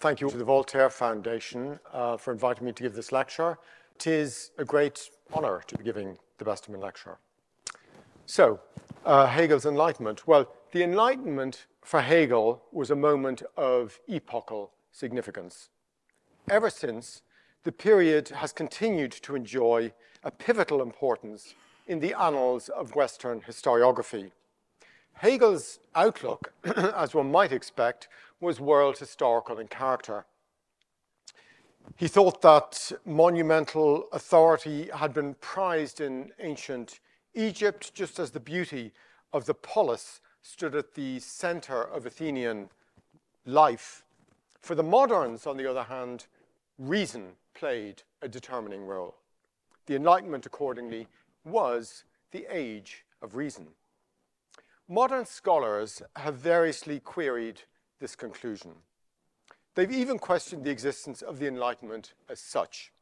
Thank you to the Voltaire Foundation for inviting me to give this lecture. It is a great honor to be giving the Bestman lecture. So, Hegel's Enlightenment. Well, the Enlightenment for Hegel was a moment of epochal significance. Ever since, the period has continued to enjoy a pivotal importance in the annals of Western historiography. Hegel's outlook, as one might expect, was world historical in character. He thought that monumental authority had been prized in ancient Egypt, just as the beauty of the polis stood at the center of Athenian life. For the moderns, on the other hand, reason played a determining role. The Enlightenment, accordingly, was the age of reason. Modern scholars have variously queried this conclusion. They've even questioned the existence of the Enlightenment as such.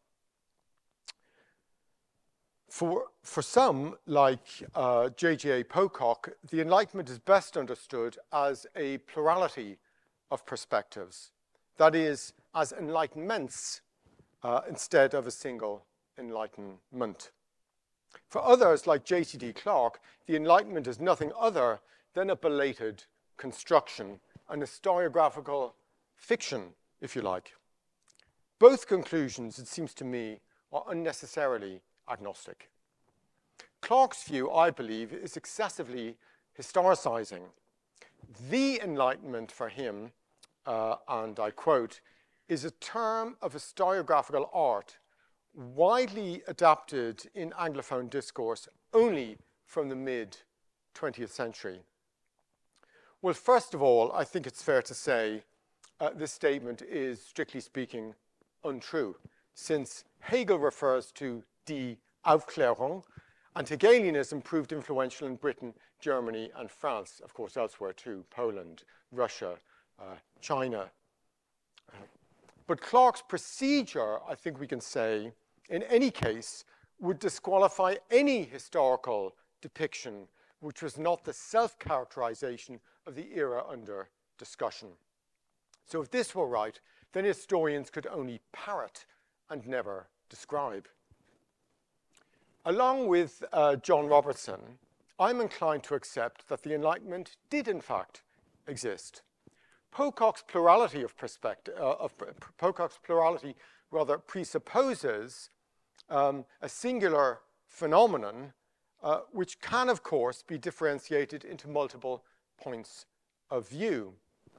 For some, like J.J. Pocock, the Enlightenment is best understood as a plurality of perspectives. That is, as enlightenments instead of a single enlightenment. For others, like J.C.D. Clarke, the Enlightenment is nothing other than a belated construction, an historiographical fiction, if you like. Both conclusions, it seems to me, are unnecessarily agnostic. Clarke's view, I believe, is excessively historicizing. The Enlightenment for him, and I quote, is a term of historiographical art widely adapted in Anglophone discourse only from the mid-20th century. Well, first of all, I think it's fair to say this statement is, strictly speaking, untrue, since Hegel refers to die Aufklärung, and Hegelianism proved influential in Britain, Germany, and France, of course, elsewhere too, Poland, Russia, China. But Clarke's procedure, I think we can say, in any case, would disqualify any historical depiction which was not the self-characterization of the era under discussion. So if this were right, then historians could only parrot and never describe. Along with John Robertson, I'm inclined to accept that the Enlightenment did in fact exist. Pocock's plurality presupposes a singular phenomenon which can, of course, be differentiated into multiple points of view.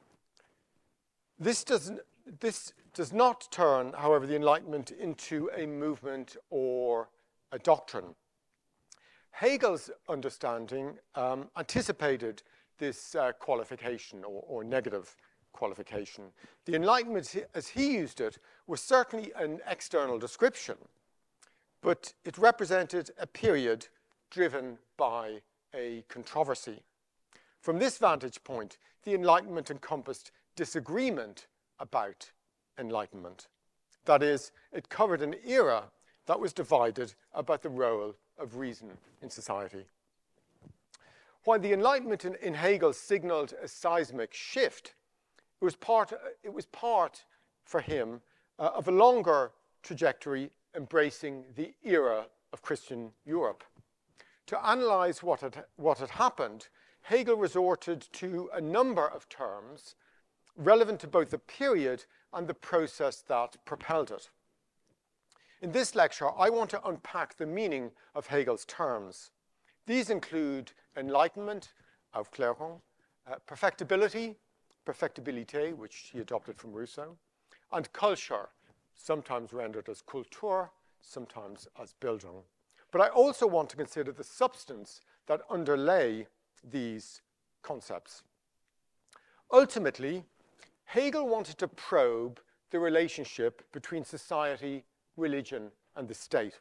This does not turn, however, the Enlightenment into a movement or a doctrine. Hegel's understanding anticipated this qualification or negative qualification. The Enlightenment, as he used it, was certainly an external description, but it represented a period driven by a controversy. From this vantage point, the Enlightenment encompassed disagreement about enlightenment. That is, it covered an era that was divided about the role of reason in society. While the Enlightenment in Hegel signaled a seismic shift, it was part for him of a longer trajectory embracing the era of Christian Europe. To analyze what had happened, Hegel resorted to a number of terms relevant to both the period and the process that propelled it. In this lecture, I want to unpack the meaning of Hegel's terms. These include enlightenment, Aufklärung, perfectibility, Perfectibilité, which he adopted from Rousseau, and culture, sometimes rendered as Kultur, sometimes as Bildung. But I also want to consider the substance that underlay these concepts. Ultimately, Hegel wanted to probe the relationship between society, religion, and the state.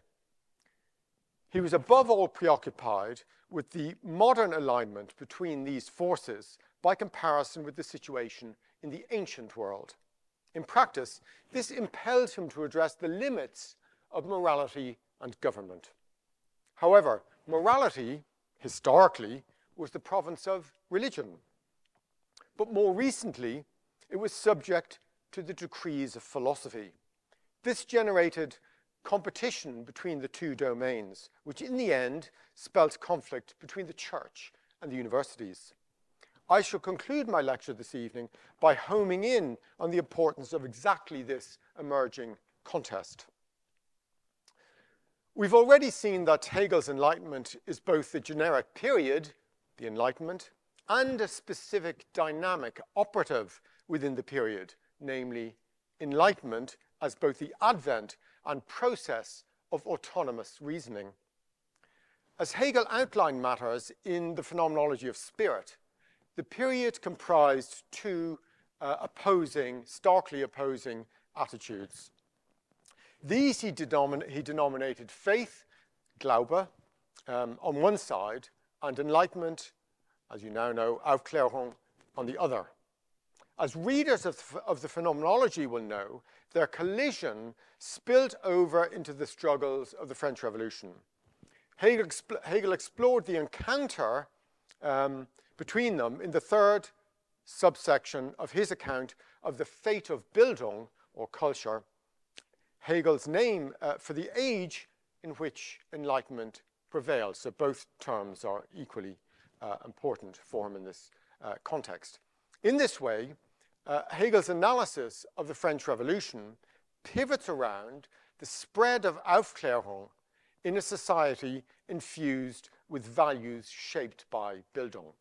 He was above all preoccupied with the modern alignment between these forces by comparison with the situation in the ancient world. In practice, this impelled him to address the limits of morality and government. However, morality, historically, was the province of religion. But more recently, it was subject to the decrees of philosophy. This generated competition between the two domains, which in the end spelt conflict between the church and the universities. I shall conclude my lecture this evening by homing in on the importance of exactly this emerging contest. We've already seen that Hegel's Enlightenment is both the generic period, the Enlightenment, and a specific dynamic operative within the period, namely Enlightenment as both the advent and process of autonomous reasoning. As Hegel outlined matters in The Phenomenology of Spirit, the period comprised two starkly opposing attitudes. These he denominated faith, Glaube, on one side, and enlightenment, as you now know, Aufklärung, on the other. As readers of the Phenomenology will know, their collision spilled over into the struggles of the French Revolution. Hegel explored the encounter between them in the third subsection of his account of the fate of Bildung, or culture, Hegel's name for the age in which enlightenment prevails. So both terms are equally important for him in this context. In this way, Hegel's analysis of the French Revolution pivots around the spread of Aufklärung in a society infused with values shaped by Bildung.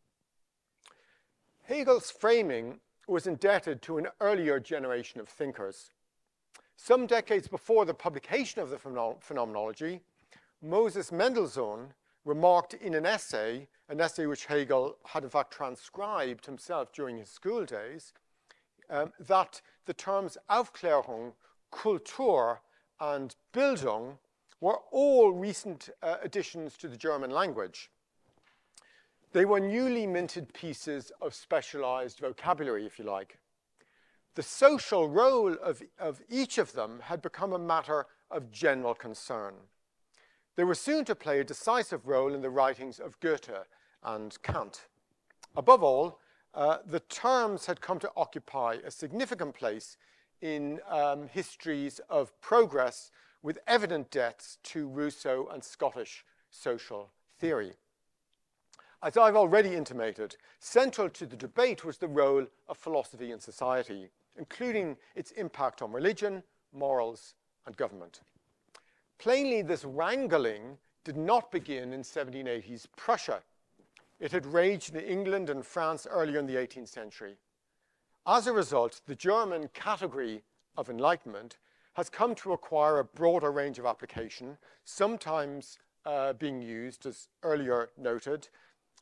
Hegel's framing was indebted to an earlier generation of thinkers. Some decades before the publication of the Phenomenology, Moses Mendelssohn remarked in an essay which Hegel had in fact transcribed himself during his school days, that the terms Aufklärung, Kultur, and Bildung were all recent additions to the German language. They were newly minted pieces of specialized vocabulary, if you like. The social role of each of them had become a matter of general concern. They were soon to play a decisive role in the writings of Goethe and Kant. Above all, the terms had come to occupy a significant place in histories of progress with evident debts to Rousseau and Scottish social theory. As I've already intimated, central to the debate was the role of philosophy in society, including its impact on religion, morals, and government. Plainly, this wrangling did not begin in 1780s Prussia. It had raged in England and France earlier in the 18th century. As a result, the German category of enlightenment has come to acquire a broader range of application, sometimes being used, as earlier noted,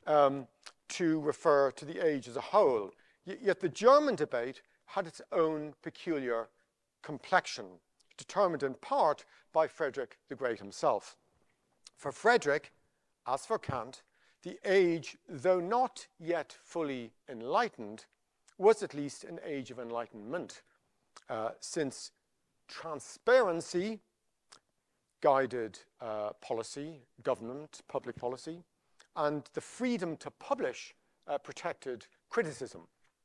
to refer to the age as a whole. Yet the German debate had its own peculiar complexion, determined in part by Frederick the Great himself. For Frederick, as for Kant, the age, though not yet fully enlightened, was at least an age of enlightenment, since transparency guided policy, government, public policy, and the freedom to publish protected criticism.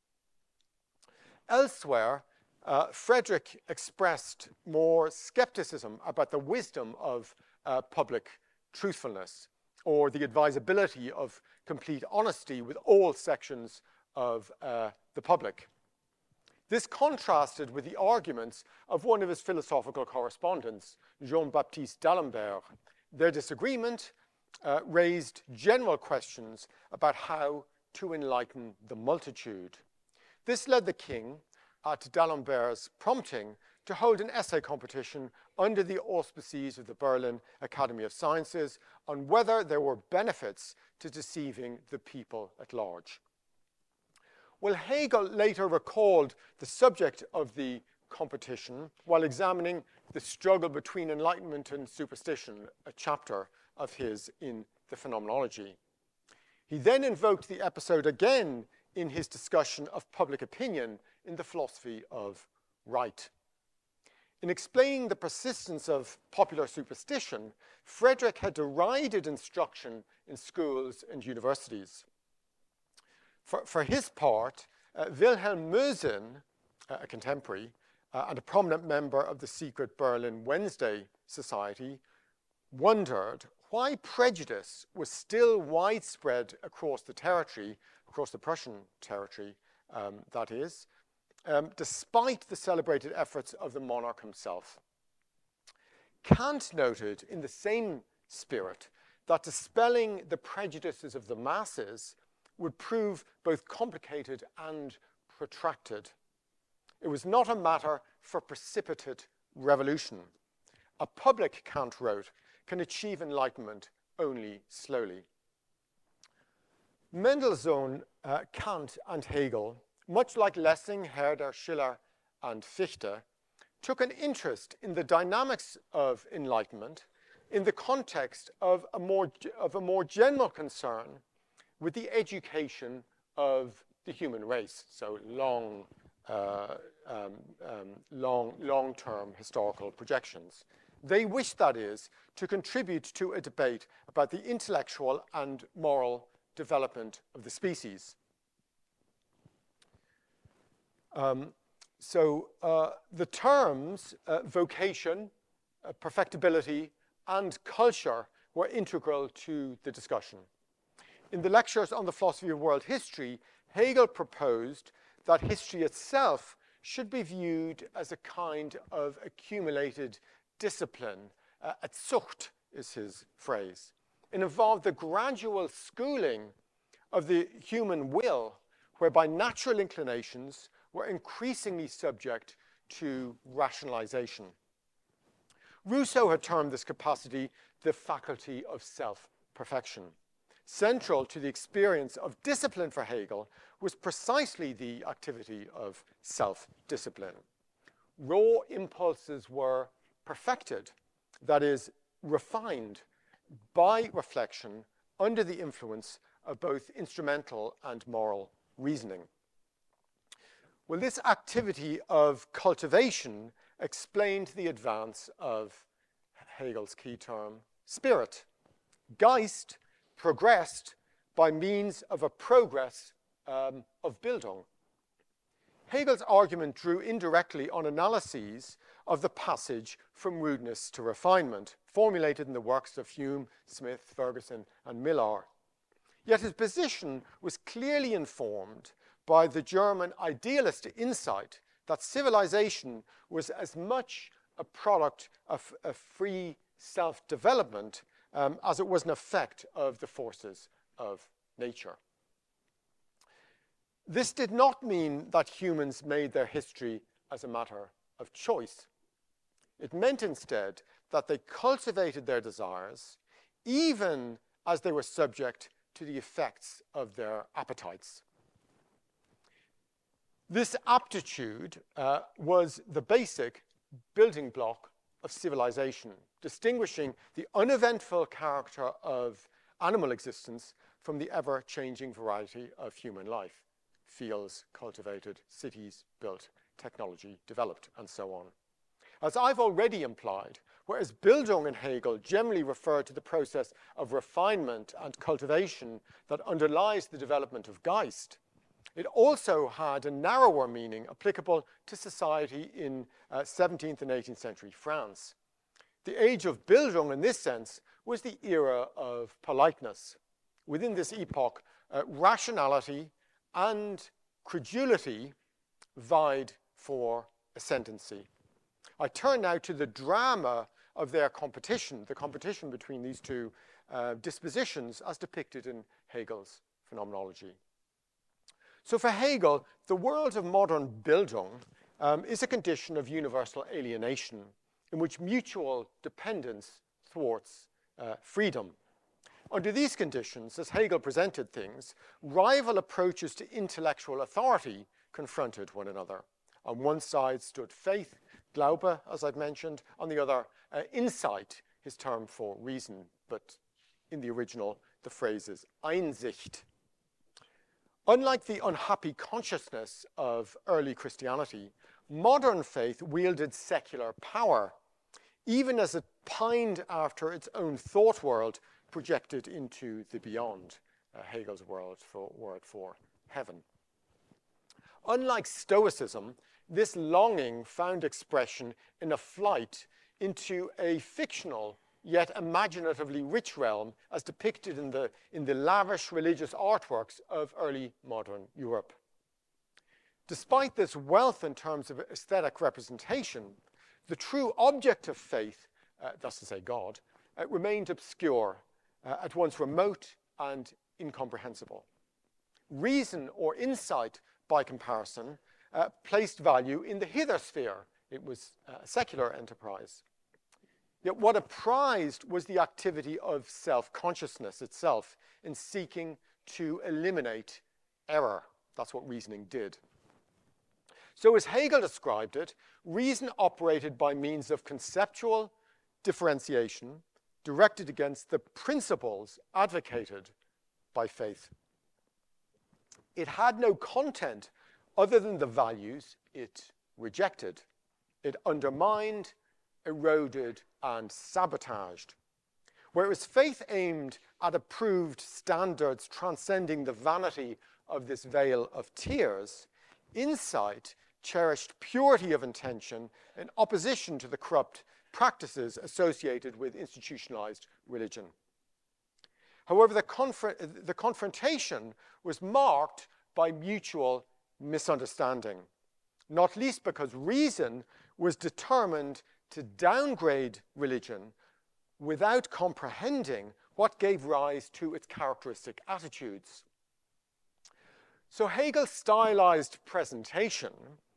Elsewhere, Frederick expressed more skepticism about the wisdom of public truthfulness or the advisability of complete honesty with all sections of the public. This contrasted with the arguments of one of his philosophical correspondents, Jean-Baptiste d'Alembert. Their disagreement raised general questions about how to enlighten the multitude. This led the king, at d'Alembert's prompting, to hold an essay competition under the auspices of the Berlin Academy of Sciences on whether there were benefits to deceiving the people at large. Well, Hegel later recalled the subject of the competition while examining the struggle between enlightenment and superstition, a chapter of his in the Phenomenology. He then invoked the episode again in his discussion of public opinion in the Philosophy of Right. In explaining the persistence of popular superstition, Frederick had derided instruction in schools and universities. For his part, Wilhelm Mösen a contemporary, and a prominent member of the secret Berlin Wednesday Society, wondered why prejudice was still widespread across the territory, across the Prussian territory, that is, despite the celebrated efforts of the monarch himself. Kant noted in the same spirit that dispelling the prejudices of the masses would prove both complicated and protracted. It was not a matter for precipitate revolution. A public, Kant wrote, can achieve enlightenment only slowly. Mendelssohn, Kant, and Hegel, much like Lessing, Herder, Schiller, and Fichte, took an interest in the dynamics of enlightenment in the context of a more general concern with the education of the human race, so long-term historical projections. They wish, that is, to contribute to a debate about the intellectual and moral development of the species. The terms vocation, perfectibility, and culture were integral to the discussion. In the lectures on the philosophy of world history, Hegel proposed that history itself should be viewed as a kind of accumulated discipline. A Zucht is his phrase. It involved the gradual schooling of the human will, whereby natural inclinations were increasingly subject to rationalization. Rousseau had termed this capacity the faculty of self-perfection. Central to the experience of discipline for Hegel was precisely the activity of self-discipline. Raw impulses were perfected, that is, refined by reflection under the influence of both instrumental and moral reasoning. Well, this activity of cultivation explained the advance of Hegel's key term, spirit. Geist progressed by means of a progress of Bildung. Hegel's argument drew indirectly on analyses of the passage from rudeness to refinement, formulated in the works of Hume, Smith, Ferguson, and Millar. Yet his position was clearly informed by the German idealist insight that civilization was as much a product of a free self-development as it was an effect of the forces of nature. This did not mean that humans made their history as a matter of choice. It meant instead that they cultivated their desires even as they were subject to the effects of their appetites. This aptitude was the basic building block of civilization, distinguishing the uneventful character of animal existence from the ever-changing variety of human life. Fields cultivated, cities built, technology developed, and so on. As I've already implied, whereas Bildung and Hegel generally refer to the process of refinement and cultivation that underlies the development of Geist, it also had a narrower meaning applicable to society in 17th and 18th century France. The age of Bildung, in this sense, was the era of politeness. Within this epoch, rationality and credulity vied for ascendancy. I turn now to the drama of their competition, the competition between these two dispositions as depicted in Hegel's phenomenology. So for Hegel, the world of modern Bildung is a condition of universal alienation in which mutual dependence thwarts freedom. Under these conditions, as Hegel presented things, rival approaches to intellectual authority confronted one another. On one side stood faith, Glaube, as I've mentioned. On the other, insight, his term for reason, but in the original, the phrase is Einsicht. Unlike the unhappy consciousness of early Christianity, modern faith wielded secular power, even as it pined after its own thought world projected into the beyond, Hegel's word for heaven. Unlike Stoicism, this longing found expression in a flight into a fictional yet imaginatively rich realm as depicted in the lavish religious artworks of early modern Europe. Despite this wealth in terms of aesthetic representation, the true object of faith, that's to say God, remained obscure, at once remote and incomprehensible. Reason or insight, by comparison, placed value in the hither sphere. It was a secular enterprise. Yet what it prized was the activity of self-consciousness itself in seeking to eliminate error. That's what reasoning did. So as Hegel described it, reason operated by means of conceptual differentiation directed against the principles advocated by faith. It had no content other than the values it rejected. It undermined, eroded, and sabotaged. Whereas faith aimed at approved standards transcending the vanity of this veil of tears, insight cherished purity of intention in opposition to the corrupt practices associated with institutionalized religion. However, the confrontation was marked by mutual misunderstanding, not least because reason was determined to downgrade religion without comprehending what gave rise to its characteristic attitudes. So Hegel's stylized presentation,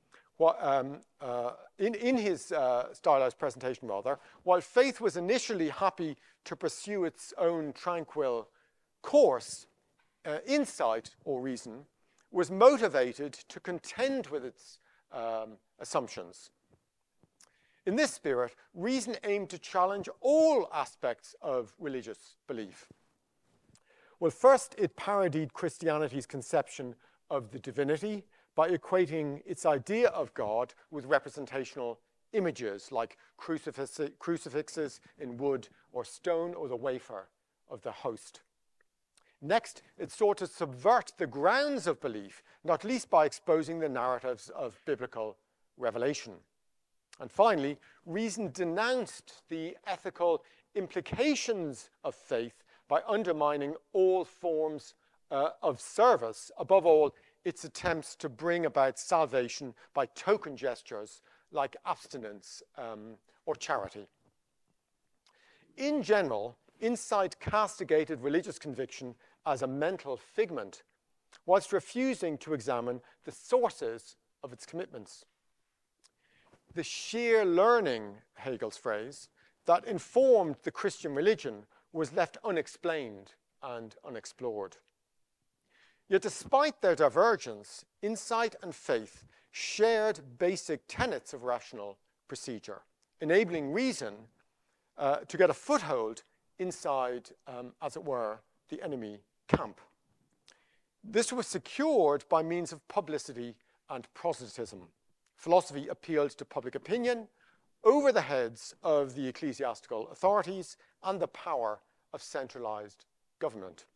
in his stylized presentation, while faith was initially happy to pursue its own tranquil course, insight, or reason, was motivated to contend with its assumptions. In this spirit, reason aimed to challenge all aspects of religious belief. Well, first, it parodied Christianity's conception of the divinity by equating its idea of God with representational images like crucifixes in wood or stone or the wafer of the host. Next, it sought to subvert the grounds of belief, not least by exposing the narratives of biblical revelation. And finally, reason denounced the ethical implications of faith by undermining all forms of service, above all, its attempts to bring about salvation by token gestures like abstinence or charity. In general, insight castigated religious conviction as a mental figment, whilst refusing to examine the sources of its commitments. The sheer learning, Hegel's phrase, that informed the Christian religion was left unexplained and unexplored. Yet despite their divergence, insight and faith shared basic tenets of rational procedure, enabling reason to get a foothold inside, as it were, the enemy camp. This was secured by means of publicity and proselytism. Philosophy appealed to public opinion over the heads of the ecclesiastical authorities and the power of centralized government.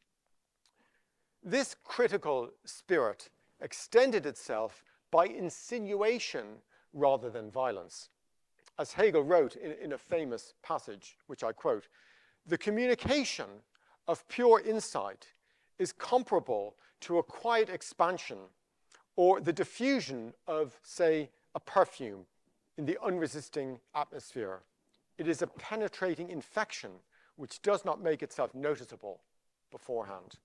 This critical spirit extended itself by insinuation rather than violence. As Hegel wrote in a famous passage, which I quote, "The communication of pure insight is comparable to a quiet expansion or the diffusion of, say, a perfume in the unresisting atmosphere. It is a penetrating infection which does not make itself noticeable beforehand."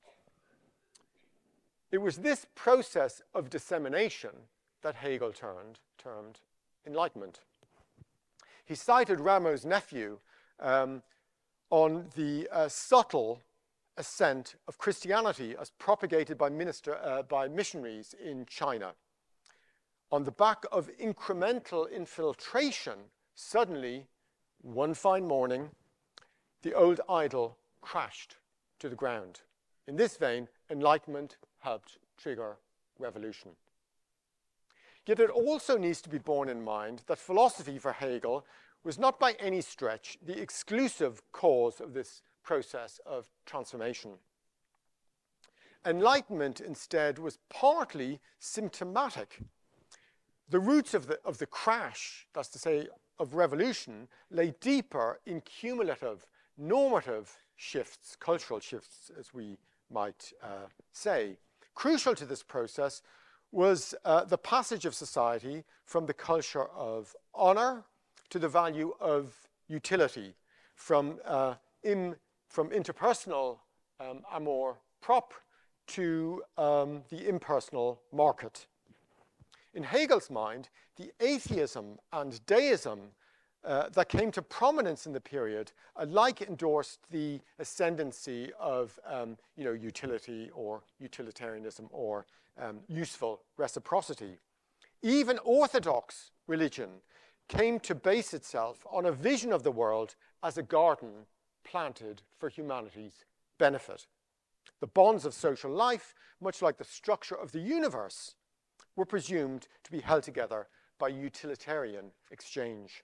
It was this process of dissemination that Hegel termed enlightenment. He cited Rameau's nephew on the subtle ascent of Christianity as propagated by missionaries in China. On the back of incremental infiltration, suddenly, one fine morning, the old idol crashed to the ground. In this vein, enlightenment helped trigger revolution. Yet it also needs to be borne in mind that philosophy for Hegel was not by any stretch the exclusive cause of this process of transformation. Enlightenment, instead, was partly symptomatic. The roots of the crash, that's to say, of revolution, lay deeper in cumulative, normative shifts, cultural shifts, as we might say. Crucial to this process was the passage of society from the culture of honor to the value of utility, from interpersonal amour propre to the impersonal market. In Hegel's mind, the atheism and deism that came to prominence in the period alike endorsed the ascendancy of utility or utilitarianism or useful reciprocity. Even orthodox religion came to base itself on a vision of the world as a garden planted for humanity's benefit. The bonds of social life, much like the structure of the universe, were presumed to be held together by utilitarian exchange.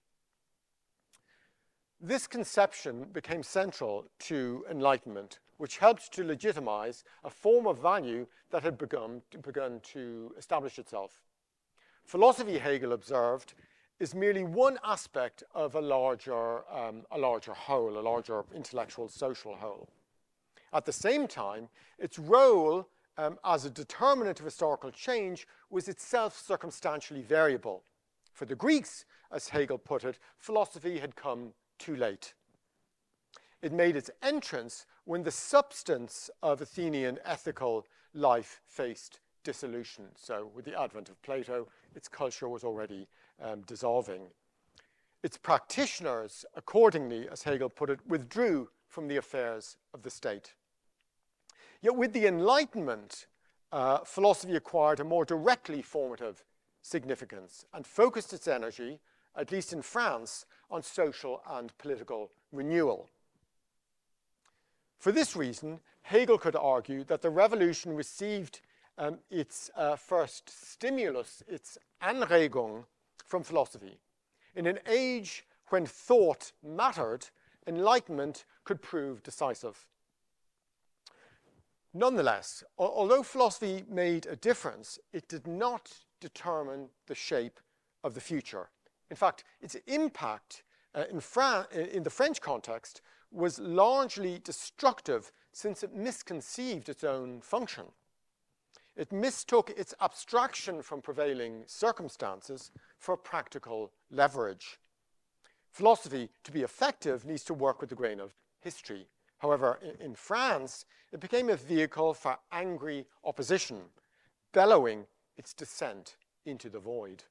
This conception became central to Enlightenment, which helped to legitimize a form of value that had begun to establish itself. Philosophy, Hegel observed, is merely one aspect of a larger whole, a larger intellectual social whole. At the same time, its role as a determinant of historical change was itself circumstantially variable. For the Greeks, as Hegel put it, philosophy had come too late. It made its entrance when the substance of Athenian ethical life faced dissolution. So with the advent of Plato, its culture was already dissolving. Its practitioners, accordingly, as Hegel put it, withdrew from the affairs of the state. Yet with the Enlightenment, philosophy acquired a more directly formative significance and focused its energy, at least in France, on social and political renewal. For this reason, Hegel could argue that the revolution received its first stimulus, its Anregung, from philosophy. In an age when thought mattered, enlightenment could prove decisive. Nonetheless, although philosophy made a difference, it did not determine the shape of the future. In fact, its impact in the French context was largely destructive since it misconceived its own function. It mistook its abstraction from prevailing circumstances for practical leverage. Philosophy, to be effective, needs to work with the grain of history. However, in France, it became a vehicle for angry opposition, bellowing its descent into the void.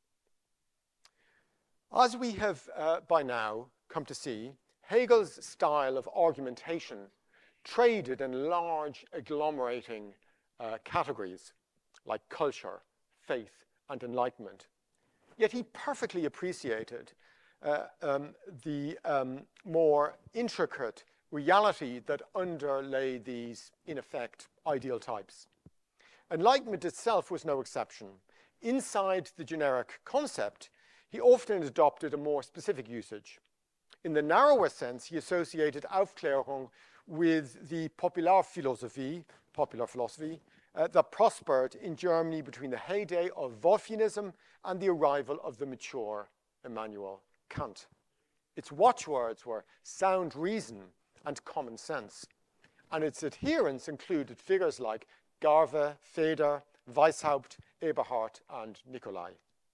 As we have by now come to see, Hegel's style of argumentation traded in large agglomerating categories like culture, faith, and enlightenment. Yet he perfectly appreciated the more intricate reality that underlay these, in effect, ideal types. Enlightenment itself was no exception. Inside the generic concept, he often adopted a more specific usage. In the narrower sense, he associated Aufklärung with the Popularphilosophie, popular philosophy, that prospered in Germany between the heyday of Wolffianism and the arrival of the mature Immanuel Kant. Its watchwords were sound reason and common sense, and its adherents included figures like Garve, Feder, Weishaupt, Eberhard, and Nicolai.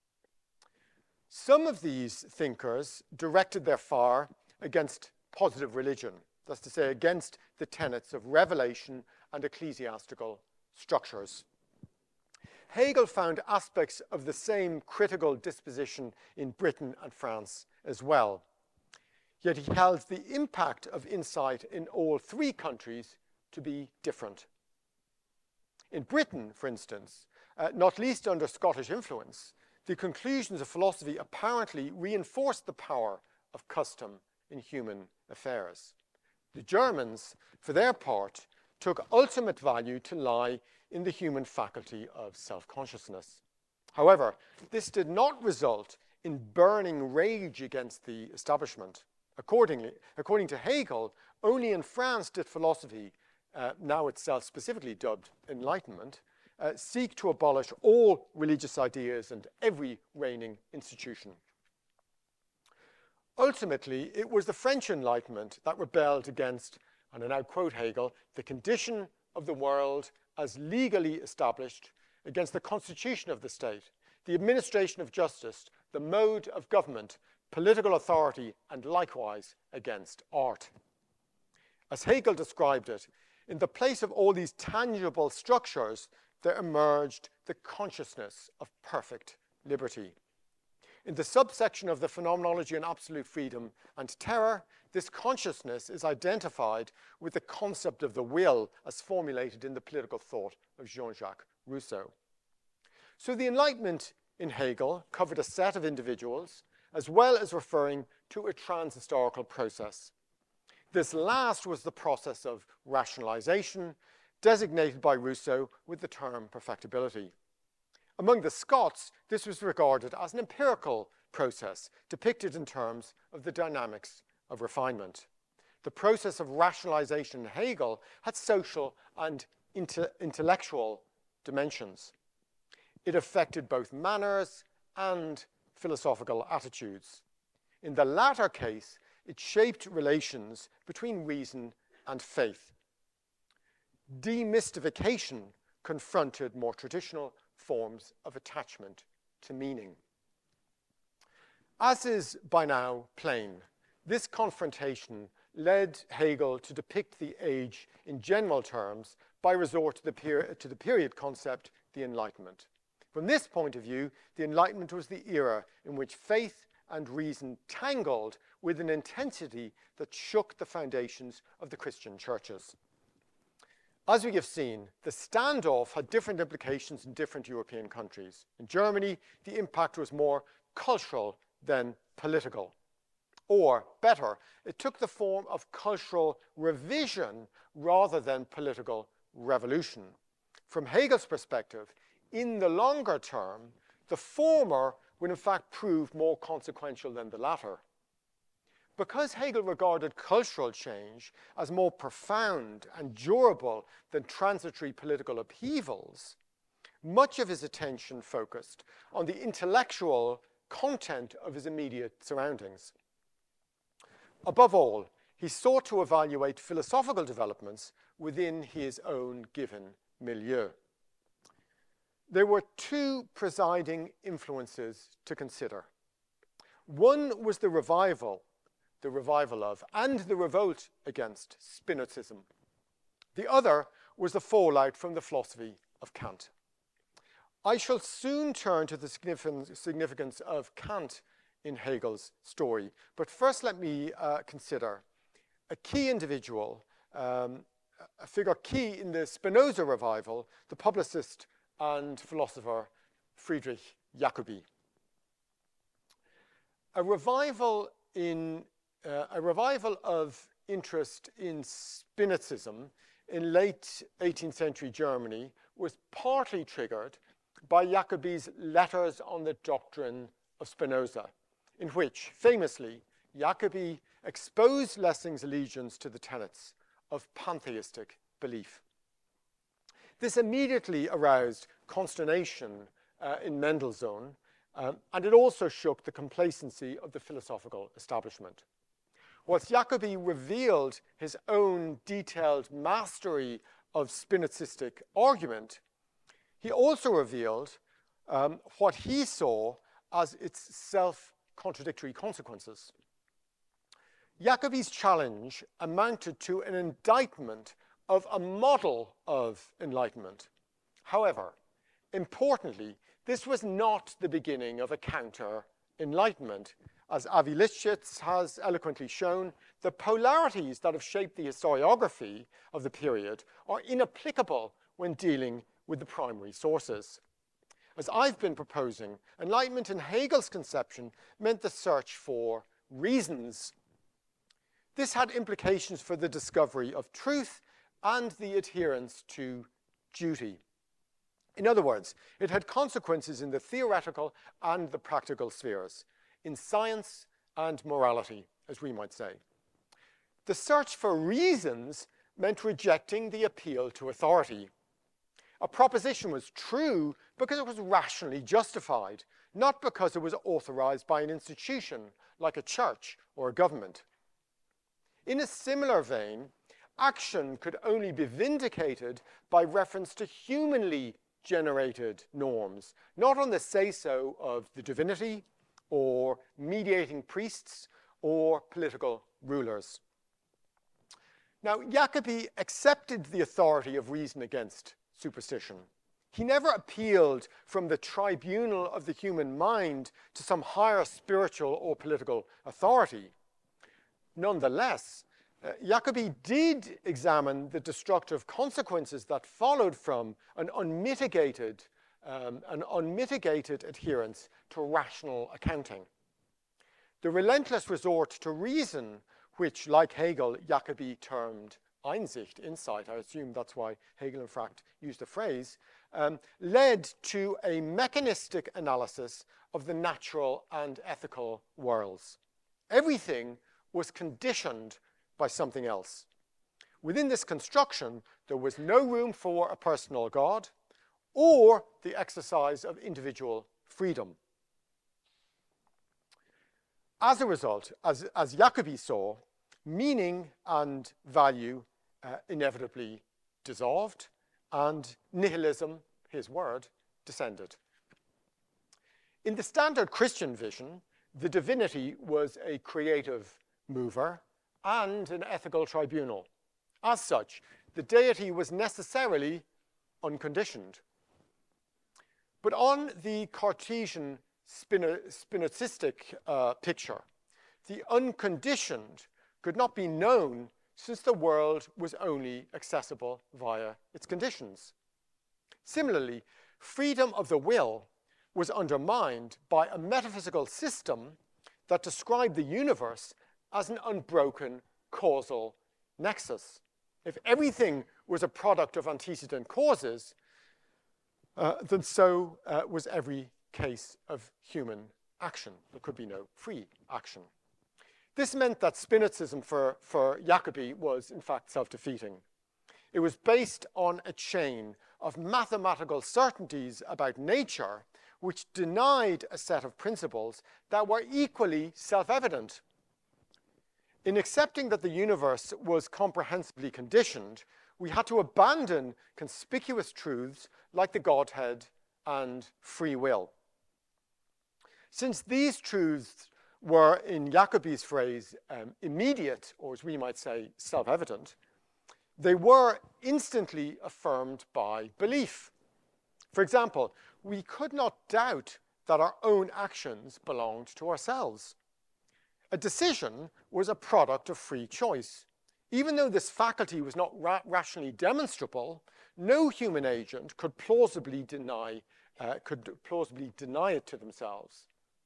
Some of these thinkers directed their fire against positive religion, that's to say, against the tenets of revelation and ecclesiastical structures. Hegel found aspects of the same critical disposition in Britain and France as well. Yet he held the impact of insight in all three countries to be different. In Britain, for instance, not least under Scottish influence, the conclusions of philosophy apparently reinforced the power of custom in human affairs. The Germans, for their part, took ultimate value to lie in the human faculty of self-consciousness. However, this did not result in burning rage against the establishment. According to Hegel, only in France did philosophy now itself specifically dubbed Enlightenment, seek to abolish all religious ideas and every reigning institution. Ultimately, it was the French Enlightenment that rebelled against, and I now quote Hegel, the condition of the world as legally established, against the constitution of the state, the administration of justice, the mode of government, political authority, and likewise against art. As Hegel described it, in the place of all these tangible structures, there emerged the consciousness of perfect liberty. In the subsection of the Phenomenology on Absolute Freedom and Terror, this consciousness is identified with the concept of the will as formulated in the political thought of Jean-Jacques Rousseau. So the Enlightenment in Hegel covered a set of individuals, as well as referring to a trans-historical process. This last was the process of rationalization, designated by Rousseau with the term perfectibility. Among the Scots, this was regarded as an empirical process depicted in terms of the dynamics of refinement. The process of rationalization in Hegel had social and intellectual dimensions. It affected both manners and philosophical attitudes. In the latter case, it shaped relations between reason and faith. Demystification confronted more traditional forms of attachment to meaning. As is by now plain, this confrontation led Hegel to depict the age in general terms by resort to the period concept, the Enlightenment. From this point of view, the Enlightenment was the era in which faith and reason tangled with an intensity that shook the foundations of the Christian churches. As we have seen, the standoff had different implications in different European countries. In Germany, the impact was more cultural than political. Or, better, it took the form of cultural revision rather than political revolution. From Hegel's perspective, in the longer term, the former would in fact prove more consequential than the latter. Because Hegel regarded cultural change as more profound and durable than transitory political upheavals, much of his attention focused on the intellectual content of his immediate surroundings. Above all, he sought to evaluate philosophical developments within his own given milieu. There were two presiding influences to consider. One was the revival of and the revolt against Spinozism. The other was the fallout from the philosophy of Kant. I shall soon turn to the significance of Kant in Hegel's story, but first let me consider a key individual, a figure key in the Spinoza revival, the publicist and philosopher Friedrich Jacobi. A revival of interest in Spinozism in late 18th century Germany was partly triggered by Jacobi's Letters on the Doctrine of Spinoza, in which, famously, Jacobi exposed Lessing's allegiance to the tenets of pantheistic belief. This immediately aroused consternation in Mendelssohn, and it also shook the complacency of the philosophical establishment. Whilst Jacobi revealed his own detailed mastery of Spinozistic argument, he also revealed what he saw as its self-contradictory consequences. Jacobi's challenge amounted to an indictment of a model of enlightenment. However, importantly, this was not the beginning of a counter-enlightenment. As Avi Lischitz has eloquently shown, the polarities that have shaped the historiography of the period are inapplicable when dealing with the primary sources. As I've been proposing, enlightenment in Hegel's conception meant the search for reasons. This had implications for the discovery of truth and the adherence to duty. In other words, it had consequences in the theoretical and the practical spheres, in science and morality, as we might say. The search for reasons meant rejecting the appeal to authority. A proposition was true because it was rationally justified, not because it was authorized by an institution like a church or a government. In a similar vein, action could only be vindicated by reference to humanly generated norms, not on the say-so of the divinity or mediating priests or political rulers. Now, Jacobi accepted the authority of reason against superstition. He never appealed from the tribunal of the human mind to some higher spiritual or political authority. Nonetheless, Jacobi did examine the destructive consequences that followed from an unmitigated adherence to rational accounting. The relentless resort to reason, which, like Hegel, Jacobi termed Einsicht, insight, I assume that's why Hegel, in fact, used the phrase, led to a mechanistic analysis of the natural and ethical worlds. Everything was conditioned by something else. Within this construction, there was no room for a personal God or the exercise of individual freedom. As a result, as Jacobi saw, meaning and value inevitably dissolved, and nihilism, his word, descended. In the standard Christian vision, the divinity was a creative mover and an ethical tribunal. As such, the deity was necessarily unconditioned. But on the Cartesian Spinozistic picture, the unconditioned could not be known since the world was only accessible via its conditions. Similarly, freedom of the will was undermined by a metaphysical system that described the universe as an unbroken causal nexus. If everything was a product of antecedent causes, then so was every case of human action. There could be no free action. This meant that Spinozism for Jacobi was, in fact, self-defeating. It was based on a chain of mathematical certainties about nature which denied a set of principles that were equally self-evident. In accepting that the universe was comprehensively conditioned, we had to abandon conspicuous truths like the Godhead and free will. Since these truths were, in Jacobi's phrase, immediate, or as we might say, self-evident, they were instantly affirmed by belief. For example, we could not doubt that our own actions belonged to ourselves. A decision was a product of free choice. Even though this faculty was not rationally demonstrable, no human agent could plausibly deny it to themselves.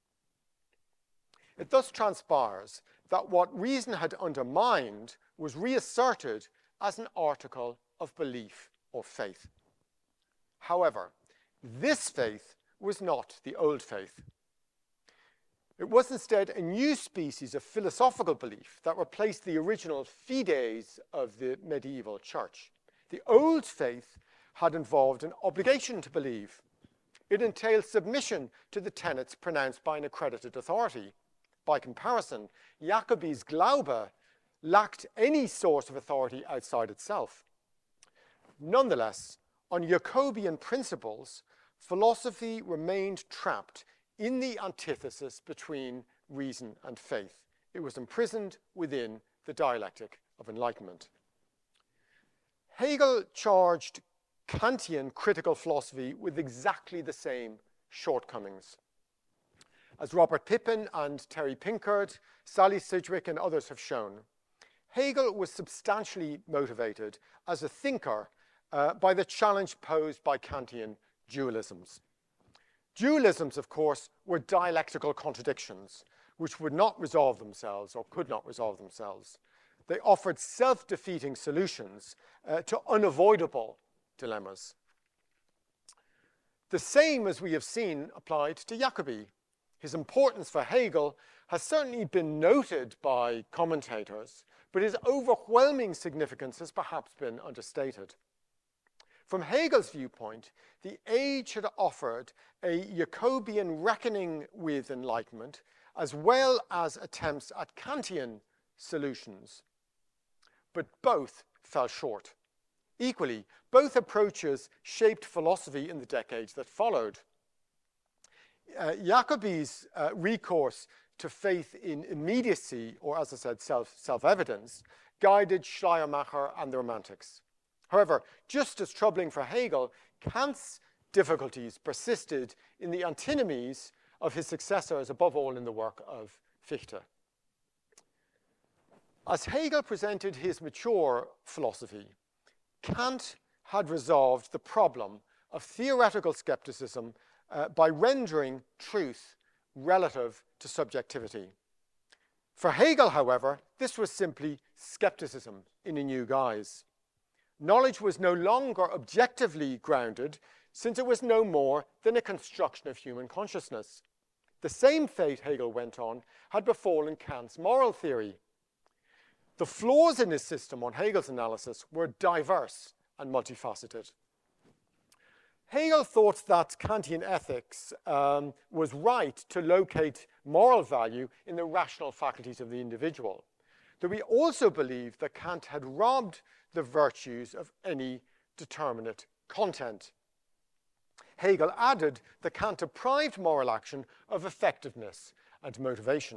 It thus transpires that what reason had undermined was reasserted as an article of belief or faith. However, this faith was not the old faith. It was instead a new species of philosophical belief that replaced the original fides of the medieval church. The old faith had involved an obligation to believe. It entailed submission to the tenets pronounced by an accredited authority. By comparison, Jacobi's Glaube lacked any source of authority outside itself. Nonetheless, on Jacobian principles, philosophy remained trapped in the antithesis between reason and faith. It was imprisoned within the dialectic of enlightenment. Hegel charged Kantian critical philosophy with exactly the same shortcomings. As Robert Pippin and Terry Pinkard, Sally Sidgwick and others have shown, Hegel was substantially motivated as a thinker by the challenge posed by Kantian dualisms. Dualisms, of course, were dialectical contradictions which would not resolve themselves or could not resolve themselves. They offered self-defeating solutions to unavoidable dilemmas. The same, as we have seen, applied to Jacobi. His importance for Hegel has certainly been noted by commentators, but his overwhelming significance has perhaps been understated. From Hegel's viewpoint, the age had offered a Jacobean reckoning with enlightenment, as well as attempts at Kantian solutions. But both fell short. Equally, both approaches shaped philosophy in the decades that followed. Jacobi's recourse to faith in immediacy, or as I said, self-evidence, guided Schleiermacher and the Romantics. However, just as troubling for Hegel, Kant's difficulties persisted in the antinomies of his successors, above all in the work of Fichte. As Hegel presented his mature philosophy, Kant had resolved the problem of theoretical skepticism by rendering truth relative to subjectivity. For Hegel, however, this was simply skepticism in a new guise. Knowledge was no longer objectively grounded, since it was no more than a construction of human consciousness. The same fate, Hegel went on, had befallen Kant's moral theory. The flaws in his system, on Hegel's analysis, were diverse and multifaceted. Hegel thought that Kantian ethics was right to locate moral value in the rational faculties of the individual. Though he also believed that Kant had robbed the virtues of any determinate content. Hegel added that Kant deprived moral action of effectiveness and motivation.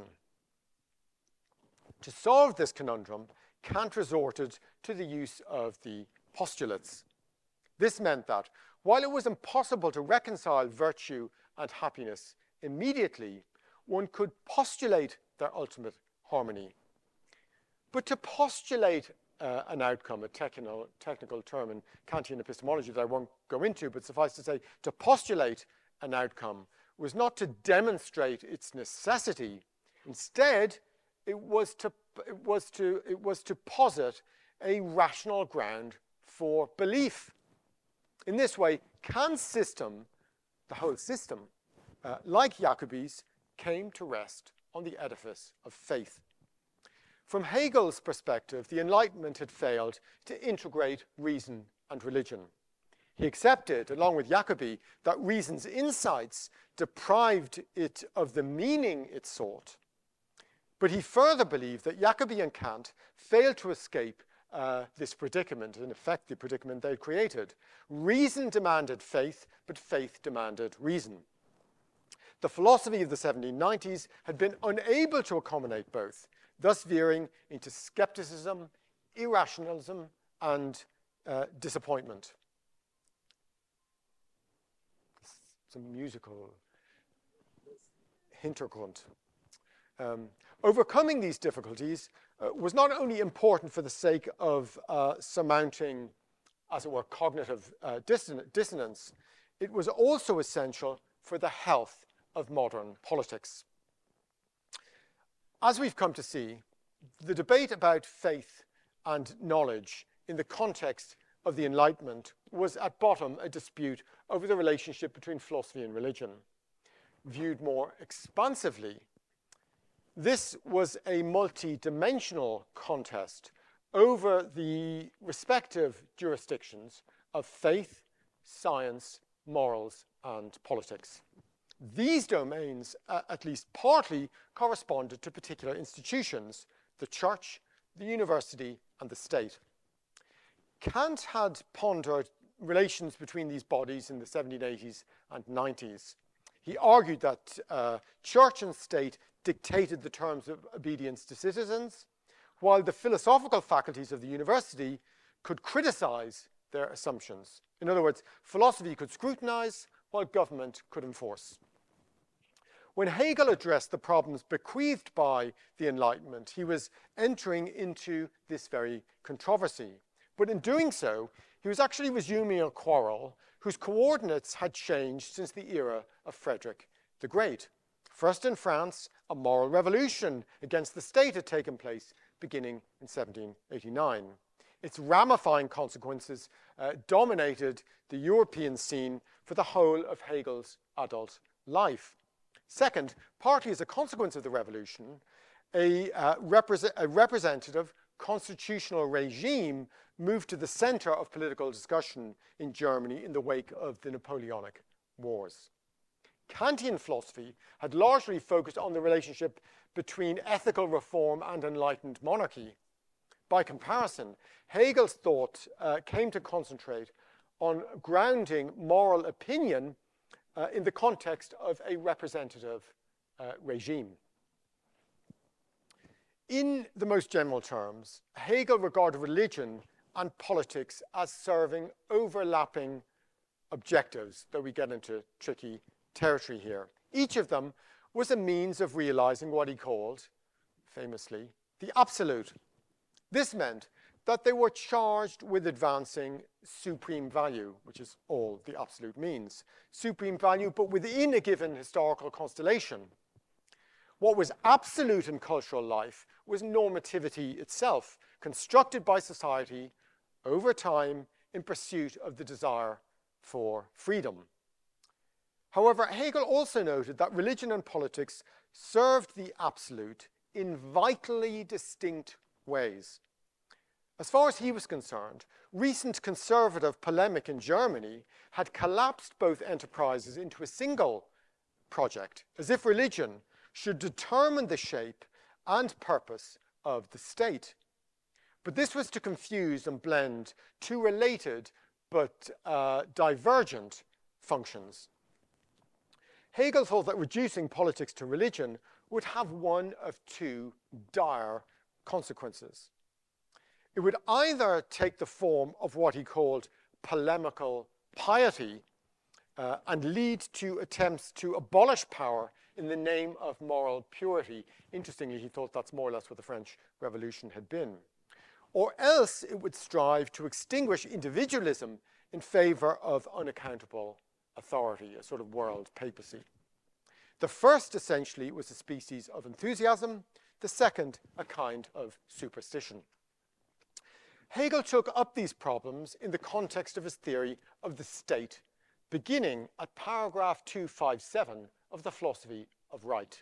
To solve this conundrum, Kant resorted to the use of the postulates. This meant that, while it was impossible to reconcile virtue and happiness immediately, one could postulate their ultimate harmony. But to postulate an outcome, a technical term in Kantian epistemology that I won't go into, but suffice to say, to postulate an outcome was not to demonstrate its necessity. Instead, it was to posit a rational ground for belief. In this way, Kant's system, the whole system, like Jacobi's, came to rest on the edifice of faith. From Hegel's perspective, the Enlightenment had failed to integrate reason and religion. He accepted, along with Jacobi, that reason's insights deprived it of the meaning it sought. But he further believed that Jacobi and Kant failed to escape this predicament, in effect the predicament they created. Reason demanded faith, but faith demanded reason. The philosophy of the 1790s had been unable to accommodate both, thus veering into skepticism, irrationalism, and disappointment. Some musical Hintergrund. Overcoming these difficulties was not only important for the sake of surmounting, as it were, cognitive dissonance, it was also essential for the health of modern politics. As we've come to see, the debate about faith and knowledge in the context of the Enlightenment was at bottom a dispute over the relationship between philosophy and religion. Viewed more expansively, this was a multi-dimensional contest over the respective jurisdictions of faith, science, morals, and politics. These domains, at least partly, corresponded to particular institutions, the church, the university, and the state. Kant had pondered relations between these bodies in the 1780s and 90s. He argued that church and state dictated the terms of obedience to citizens, while the philosophical faculties of the university could criticize their assumptions. In other words, philosophy could scrutinize, while government could enforce. When Hegel addressed the problems bequeathed by the Enlightenment, he was entering into this very controversy. But in doing so, he was actually resuming a quarrel whose coordinates had changed since the era of Frederick the Great. First in France, a moral revolution against the state had taken place beginning in 1789. Its ramifying consequences dominated the European scene for the whole of Hegel's adult life. Second, partly as a consequence of the revolution, a representative constitutional regime moved to the center of political discussion in Germany in the wake of the Napoleonic Wars. Kantian philosophy had largely focused on the relationship between ethical reform and enlightened monarchy. By comparison, Hegel's thought came to concentrate on grounding moral opinion in the context of a representative regime. In the most general terms, Hegel regarded religion and politics as serving overlapping objectives, though we get into tricky territory here. Each of them was a means of realizing what he called, famously, the absolute. This meant that they were charged with advancing supreme value, which is all the absolute means. Supreme value, but within a given historical constellation. What was absolute in cultural life was normativity itself, constructed by society over time in pursuit of the desire for freedom. However, Hegel also noted that religion and politics served the absolute in vitally distinct ways. As far as he was concerned, recent conservative polemic in Germany had collapsed both enterprises into a single project, as if religion should determine the shape and purpose of the state. But this was to confuse and blend two related but divergent functions. Hegel thought that reducing politics to religion would have one of two dire consequences. It would either take the form of what he called polemical piety and lead to attempts to abolish power in the name of moral purity. Interestingly, he thought that's more or less what the French Revolution had been. Or else it would strive to extinguish individualism in favor of unaccountable authority, a sort of world papacy. The first, essentially, was a species of enthusiasm. The second, a kind of superstition. Hegel took up these problems in the context of his theory of the state, beginning at paragraph 257 of the Philosophy of Right.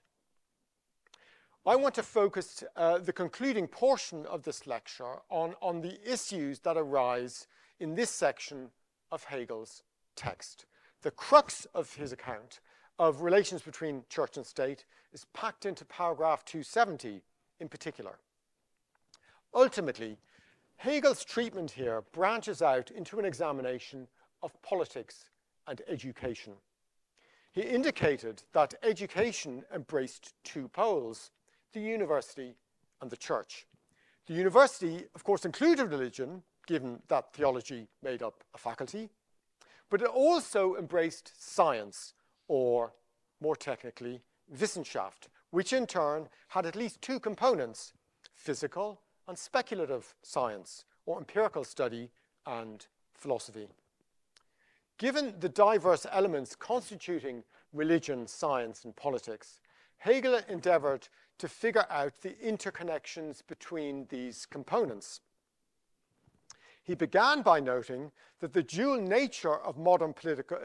I want to focus the concluding portion of this lecture on the issues that arise in this section of Hegel's text. The crux of his account of relations between church and state is packed into paragraph 270 in particular. Ultimately, Hegel's treatment here branches out into an examination of politics and education. He indicated that education embraced two poles, the university and the church. The university, of course, included religion, given that theology made up a faculty, but it also embraced science, or more technically, Wissenschaft, which in turn had at least two components, physical and speculative science, or empirical study and philosophy. Given the diverse elements constituting religion, science, and politics, Hegel endeavored to figure out the interconnections between these components. He began by noting that the dual nature of modern political,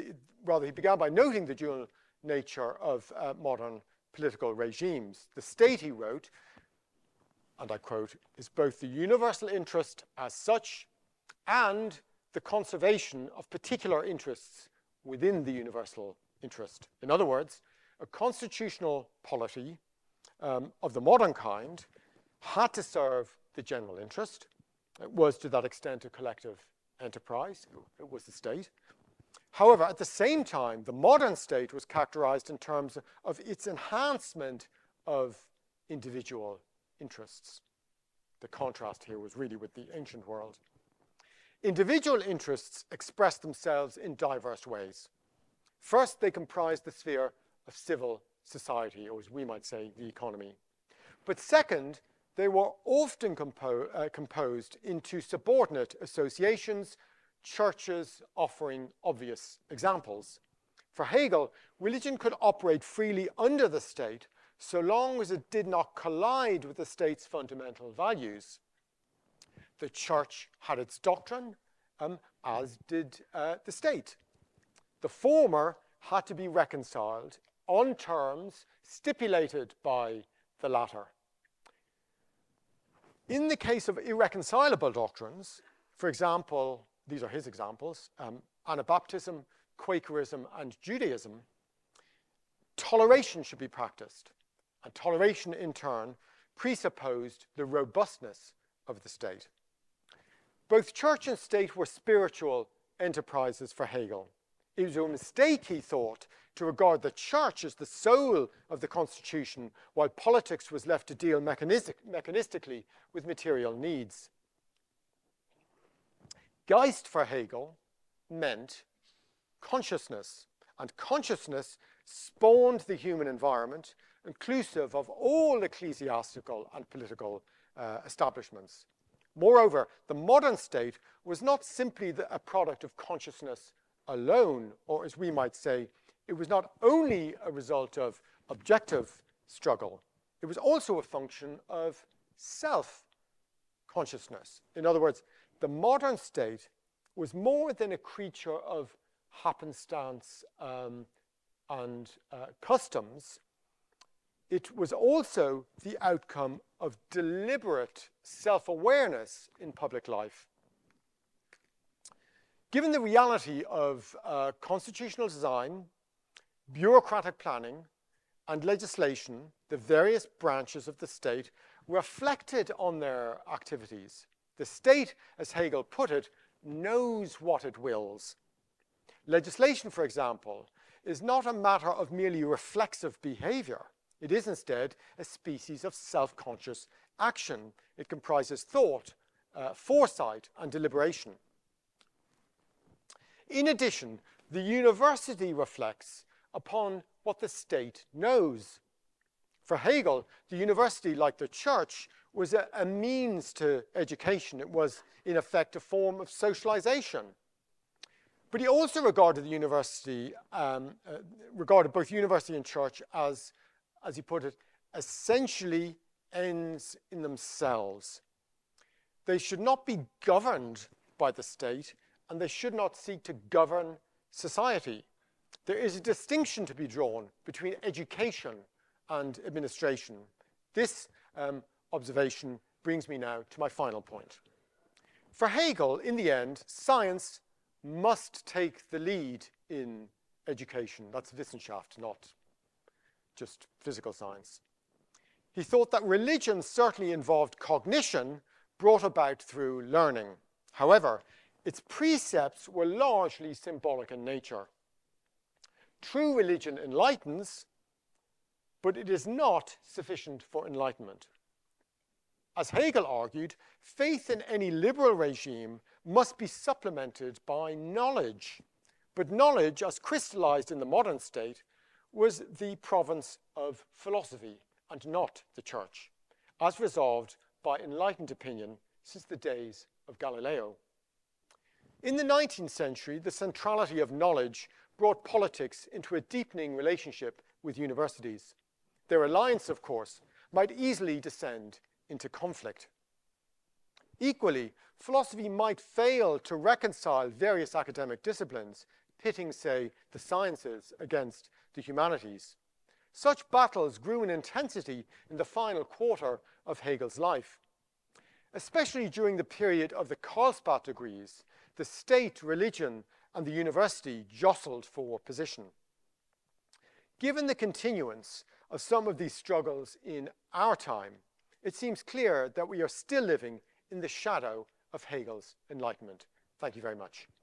modern political regimes. The state, he wrote, and I quote, is both the universal interest as such and the conservation of particular interests within the universal interest. In other words, a constitutional polity of the modern kind had to serve the general interest. It was to that extent a collective enterprise. It was the state. However, at the same time, the modern state was characterized in terms of its enhancement of individual interests. The contrast here was really with the ancient world. Individual interests express themselves in diverse ways. First, they comprise the sphere of civil society, or as we might say, the economy. But second, they were often composed into subordinate associations, churches offering obvious examples. For Hegel, religion could operate freely under the state so long as it did not collide with the state's fundamental values. The church had its doctrine, as did the state. The former had to be reconciled on terms stipulated by the latter. In the case of irreconcilable doctrines, for example, these are his examples, Anabaptism, Quakerism, and Judaism, toleration should be practiced. And toleration, in turn, presupposed the robustness of the state. Both church and state were spiritual enterprises for Hegel. It was a mistake, he thought, to regard the church as the soul of the constitution, while politics was left to deal mechanistically with material needs. Geist for Hegel meant consciousness, and consciousness spawned the human environment, inclusive of all ecclesiastical and political establishments. Moreover, the modern state was not simply a product of consciousness alone, or as we might say, it was not only a result of objective struggle, it was also a function of self-consciousness. In other words, the modern state was more than a creature of happenstance and customs. It was also the outcome of deliberate self-awareness in public life. Given the reality of constitutional design, bureaucratic planning, and legislation, the various branches of the state reflected on their activities. The state, as Hegel put it, knows what it wills. Legislation, for example, is not a matter of merely reflexive behavior. It is instead a species of self-conscious action. It comprises thought, foresight, and deliberation. In addition, the university reflects upon what the state knows. For Hegel, the university, like the church, was a means to education. It was, in effect, a form of socialization. But he also regarded the university, regarded both university and church as he put it, essentially ends in themselves. They should not be governed by the state, and they should not seek to govern society. There is a distinction to be drawn between education and administration. This observation brings me now to my final point. For Hegel, in the end, science must take the lead in education. That's Wissenschaft, not just physical science. He thought that religion certainly involved cognition brought about through learning. However, its precepts were largely symbolic in nature. True religion enlightens, but it is not sufficient for enlightenment. As Hegel argued, faith in any liberal regime must be supplemented by knowledge. But knowledge, as crystallized in the modern state, was the province of philosophy and not the church, as resolved by enlightened opinion since the days of Galileo. In the 19th century, the centrality of knowledge brought politics into a deepening relationship with universities. Their alliance, of course, might easily descend into conflict. Equally, philosophy might fail to reconcile various academic disciplines, pitting, say, the sciences against the humanities. Such battles grew in intensity in the final quarter of Hegel's life. Especially during the period of the Karlsbad degrees, the state, religion, and the university jostled for position. Given the continuance of some of these struggles in our time, it seems clear that we are still living in the shadow of Hegel's Enlightenment. Thank you very much.